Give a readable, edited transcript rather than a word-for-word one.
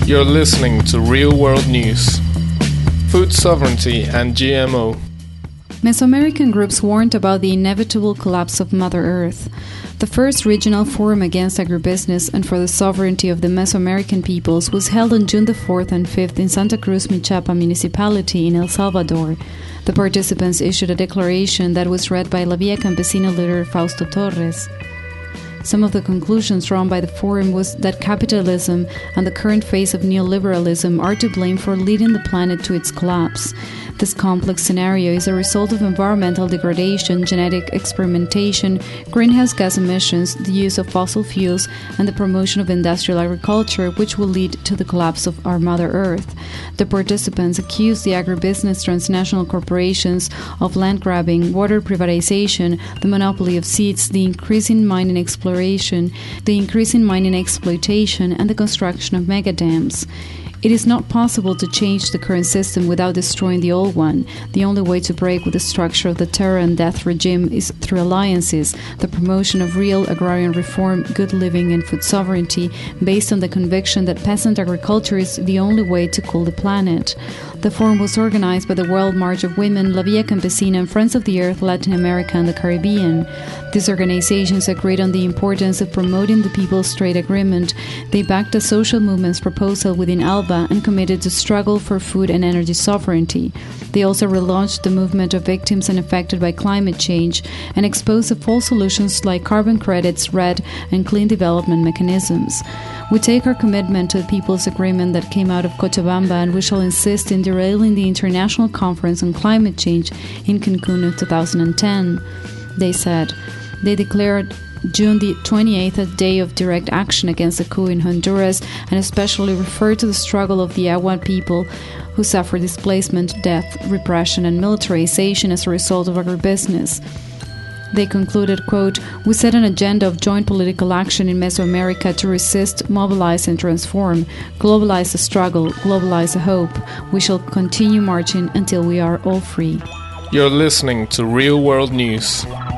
You're listening to Real World News. Food sovereignty and GMO. Mesoamerican groups warned about the inevitable collapse of Mother Earth. The first regional forum against agribusiness and for the sovereignty of the Mesoamerican peoples was held on June the 4th and 5th in Santa Cruz Michapa municipality in El Salvador. The participants issued a declaration that was read by La Via Campesina leader Fausto Torres. Some of the conclusions drawn by the forum was that capitalism and the current phase of neoliberalism are to blame for leading the planet to its collapse. This complex scenario is a result of environmental degradation, genetic experimentation, greenhouse gas emissions, the use of fossil fuels, and the promotion of industrial agriculture, which will lead to the collapse of our Mother Earth. The participants accused the agribusiness transnational corporations of land grabbing, water privatization, the monopoly of seeds, the increasing mining exploration, the increasing mining exploitation, and the construction of megadams. It is not possible to change the current system without destroying the old one. The only way to break with the structure of the terror and death regime is through alliances, the promotion of real agrarian reform, good living, and food sovereignty, based on the conviction that peasant agriculture is the only way to cool the planet. The forum was organized by the World March of Women, La Via Campesina, and Friends of the Earth, Latin America, and the Caribbean. These organizations agreed on the importance of promoting the People's Trade Agreement. They backed a social movement's proposal within ALBA and committed to struggle for food and energy sovereignty. They also relaunched the movement of victims and affected by climate change and exposed the false solutions like carbon credits, REDD, and clean development mechanisms. We take our commitment to the People's Agreement that came out of Cochabamba, and we shall insist in derailing the International Conference on Climate Change in Cancun in 2010, they said. They declared June the 28th a day of direct action against the coup in Honduras, and especially referred to the struggle of the Agua people who suffer displacement, death, repression, and militarization as a result of agribusiness. They concluded, quote, "We set an agenda of joint political action in Mesoamerica to resist, mobilize, and transform, globalize the struggle, globalize the hope. We shall continue marching until we are all free." You're listening to Real World News.